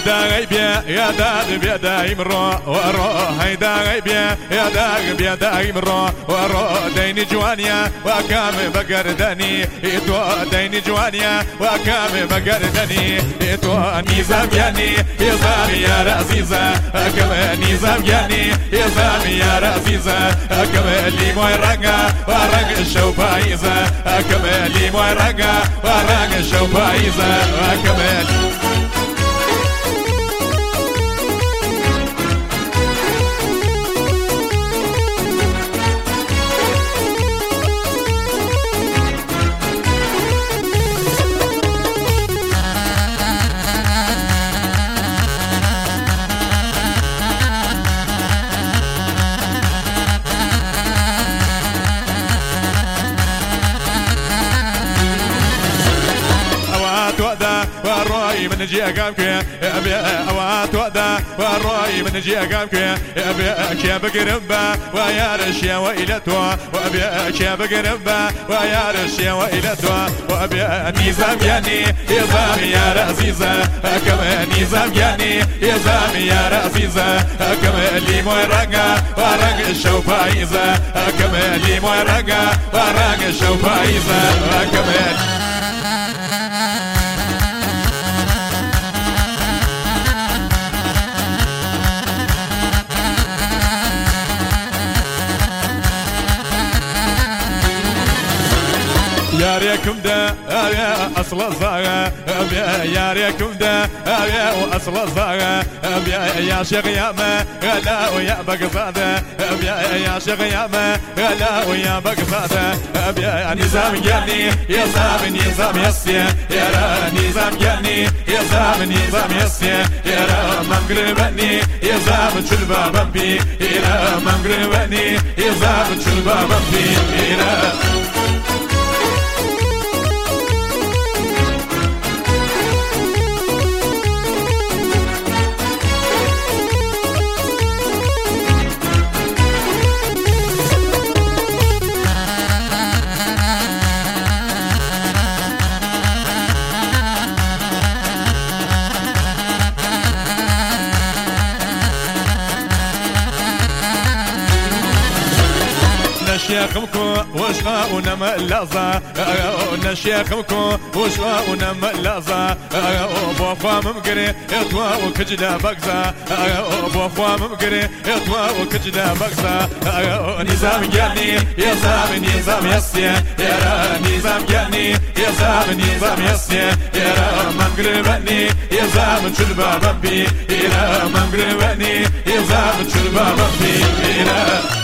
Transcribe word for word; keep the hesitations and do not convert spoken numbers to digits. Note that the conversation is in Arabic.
هيدا غيبيا يا داد بيدا يمرو ورو هيدا غيبيا يا داد بيدا يمرو ورو ديني جوانيا وكام بقردني إتو ديني جوانيا وكام بقردني إتو نظام يعني نظام يا رزيزة كم نظام يعني نظام يا رزيزة كم اللي موي رقا ورق الشو بايزة كم اللي موي رقا ورق الشو بايزة كم والرأي من جي أقامك يا أوات ودا والرأي من جي أقامك يا كيا بقربا ويا رشيا وإلتوا وأبيا كيا بقربا ويا رشيا وإلتوا وأبيا نظام يعني نظام يا رزيزة كما نظام يعني نظام يا رزيزة كما اللي موي رقا ورق الشو بايزة كما اللي موي رقا ورق الشو بايزة كما يا ريكم دا يا أصل الزاغة يا ريكم دا يا أصل الزاغة يا شيخ يا ما لا ويا بقصادة يا شيخ يا ما لا ويا بقصادة يا نظام جاني يا زام نظام يسيا يا نظام جاني يا زام نظام يسيا يا مغربني يا زام شلبا بمبي يا مغربني يا زام شلبا بمبي يا نشيخمكو وشغاؤنا ملازا نشيخمكو وشغاؤنا ملازا بوفا ممقري اتوا وكجدا بقزا بوفا ممقري اتوا وكجدا بقزا نظام جاني يا زام نظام يسيا يا نظام جاني يا زام نظام يسيا يا مغربني يا زام شلبا بمبي يا مغربني يا زام شلبا بمبي